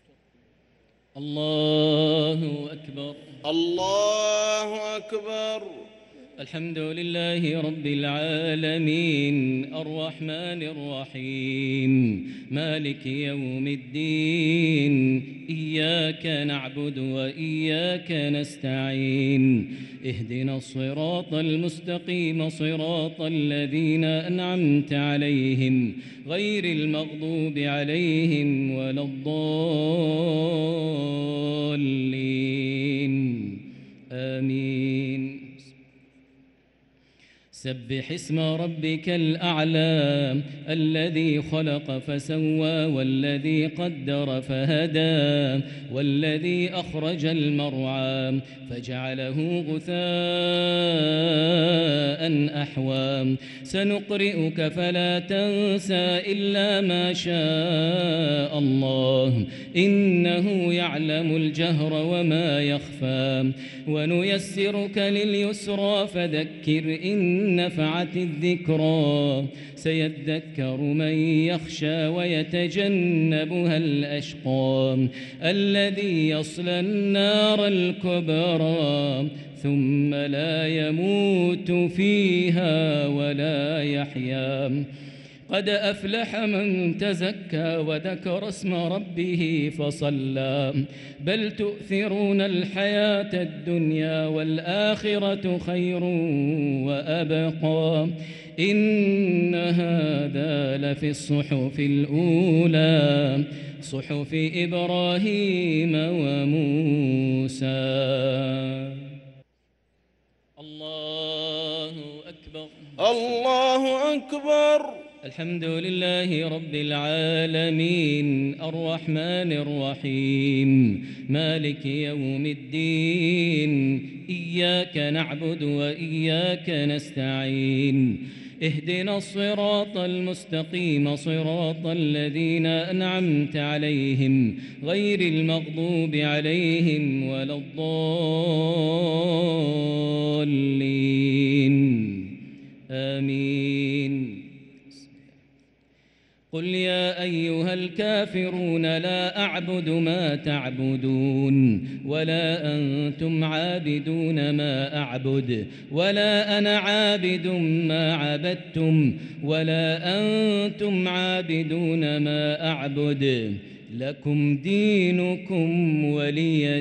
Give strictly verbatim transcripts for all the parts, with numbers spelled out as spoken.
الله أكبر. الله أكبر. الحمد لله رب العالمين الرحمن الرحيم مالك يوم الدين إياك نعبد وإياك نستعين اهدنا الصراط المستقيم صراط الذين أنعمت عليهم غير المغضوب عليهم ولا الضالين آمين. سبح اسم ربك الأعلى الذي خلق فسوى والذي قدر فهدى والذي أخرج المرعى فجعله غثاء أحوى سنقرئك فلا تنسى إلا ما شاء الله إنه يعلم الجهر وما يخفى ونيسرك لليسرى فذكر إن نفعت الذكرى سيذكر من يخشى ويتجنبها الأشقى الذي يصلى النار الكبرى ثم لا يموت فيها ولا يحيا قد أفلح من تزكى وذكر اسم ربه فصلى بل تؤثرون الحياة الدنيا والآخرة خير وأبقى إن هذا لفي الصحف الأولى صحف إبراهيم وموسى. الله أكبر. الله أكبر. الحمد لله رب العالمين الرحمن الرحيم مالك يوم الدين إياك نعبد وإياك نستعين اهدنا الصراط المستقيم صراط الذين أنعمت عليهم غير المغضوب عليهم ولا الضالين آمين. قل يا أيها الكافرون لا أعبد ما تعبدون ولا أنتم عابدون ما أعبد ولا أنا عابد ما عبدتم ولا أنتم عابدون ما أعبد لكم دينكم ولي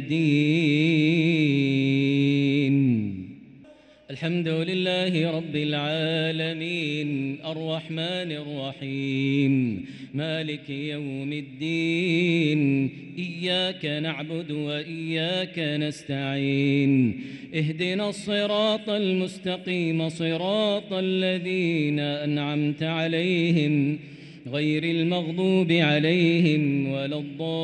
دين. الحمد لله رب العالمين الرحمن الرحيم مالك يوم الدين إياك نعبد وإياك نستعين اهدنا الصراط المستقيم صراط الذين أنعمت عليهم غير المغضوب عليهم ولا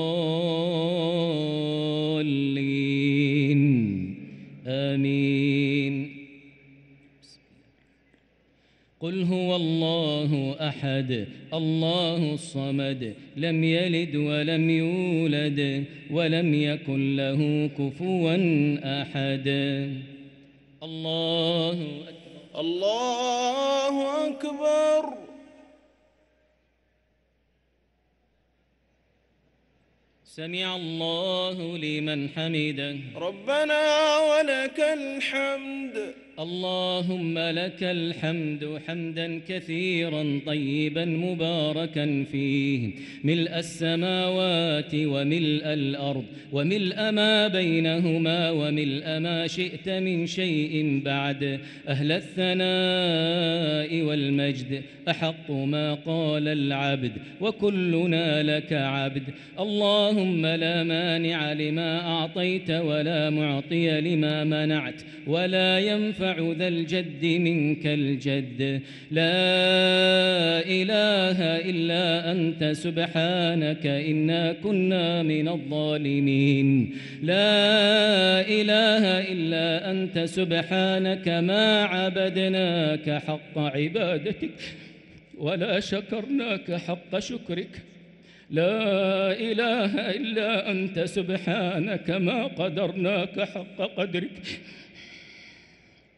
الضالين آمين. قل هو الله أحد الله الصمد لم يلد ولم يولد ولم يكن له كفوا أحد. الله أكبر. الله أكبر. سمع الله لمن حمده ربنا ولك الحمد. اللهم لك الحمد حمدا كثيرا طيبا مباركا فيه ملء السماوات وملء الأرض وملء ما بينهما وملء ما شئت من شيء بعد أهل الثناء والمجد أحق ما قال العبد وكلنا لك عبد. اللهم لا مانع لما أعطيت ولا معطي لما منعت ولا ينفع ذا الجد منك الجد. لا إله إلا أنت سبحانك إنا كنا من الظالمين. لا إله إلا أنت سبحانك ما عبدناك حق عبادتك ولا شكرناك حق شكرك. لا إله إلا أنت سبحانك ما قدرناك حق قدرك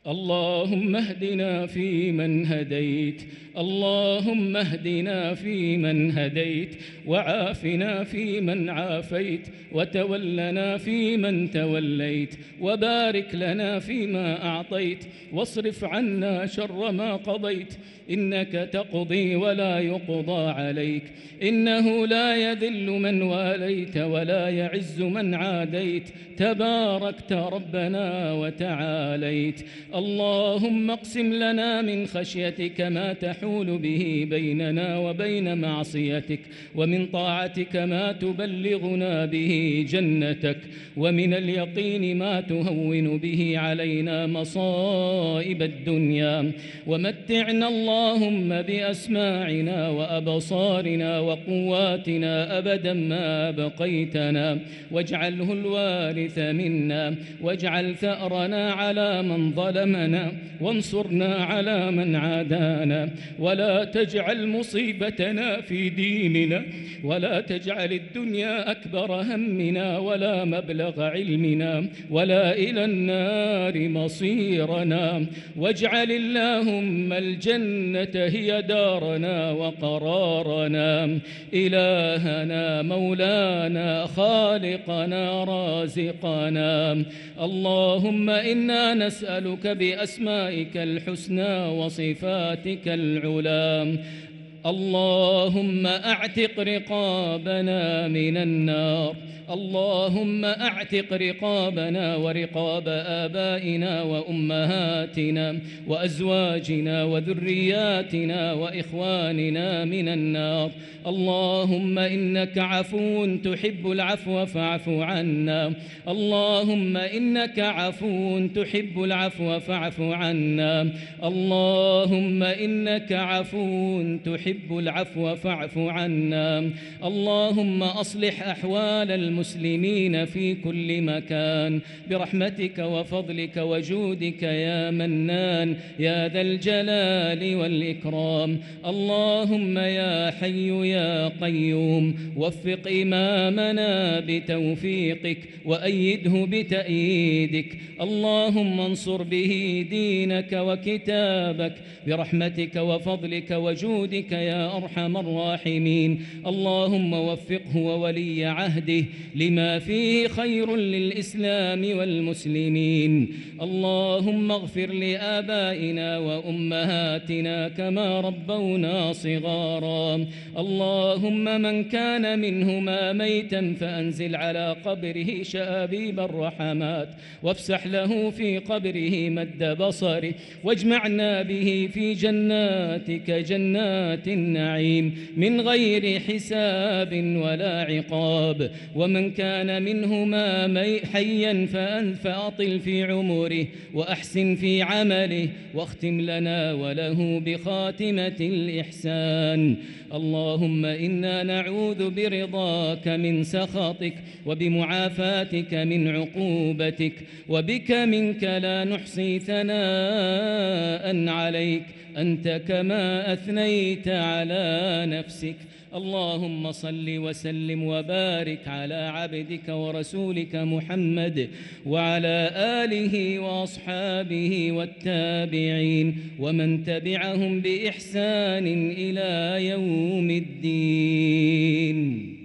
اللهم اهدنا فيمن هديت اللهم اهدنا فيمن هديت وعافنا فيمن عافيت وتولنا فيمن توليت وبارك لنا فيما أعطيت واصرف عنا شر ما قضيت إنك تقضي ولا يقضى عليك إنه لا يذل من واليت ولا يعز من عاديت تباركت ربنا وتعاليت اللهم اقسم لنا من خشيتك ما تحول به بيننا وبين معصيتك ومن طاعتك ما تبلغنا به جنتك ومن اليقين ما تهون به علينا مصائب الدنيا ومتعنا اللهم بأسماعنا وأبصارنا وقواتنا أبدا ما بقيتنا واجعله الوارث منا واجعل ثأرنا على من ظلمنا وانصرنا على من عادانا ولا تجعل مصيبتنا في ديننا ولا تجعل الدنيا أكبر همنا ولا مبلغ علمنا ولا إلى النار مصيرنا واجعل اللهم الجنة هي دارنا وقرارنا إلهنا مولانا خالقنا رازقنا اللهم إنا نسألك بأسمائك الحسنى وصفاتك العلى اللهم أعتق رقابنا من النار اللهم أعتق رقابنا ورقاب آبائنا وأمهاتنا وأزواجنا وذرياتنا وإخواننا من النار اللهم إنك عفو تحب العفو فاعف عنا اللهم إنك عفو تحب العفو فاعف عنا اللهم إنك عفو تحب العفو فاعف عنا اللهم أصلح أحوال المسلمين في كل مكان برحمتك وفضلك وجودك يا منان يا ذا الجلال والإكرام اللهم يا حي يا قيوم وفق إمامنا بتوفيقك وأيده بتأييدك اللهم انصر به دينك وكتابك برحمتك وفضلك وجودك يا أرحم الراحمين اللهم وفقه وولي عهده لما فيه خير للإسلام والمسلمين اللهم اغفر لآبائنا وأمهاتنا كما ربونا صغارا اللهم من كان منهما ميتا فأنزل على قبره شآبيب الرحمات وافسح له في قبره مد بصره واجمعنا به في جناتك جنات النعيم من غير حساب ولا عقاب ومن كان منهما حيا فأطل في عمره وأحسن في عمله واختم لنا وله بخاتمة الإحسان اللهم إنا نعوذ برضاك من سخطك وبمعافاتك من عقوبتك وبك منك لا نحصي ثناء عليك أنت كما أثنيت على نفسك اللهم صل وسلم وبارك على عبدك ورسولك محمد وعلى آله وأصحابه والتابعين ومن تبعهم بإحسان إلى يوم الدين.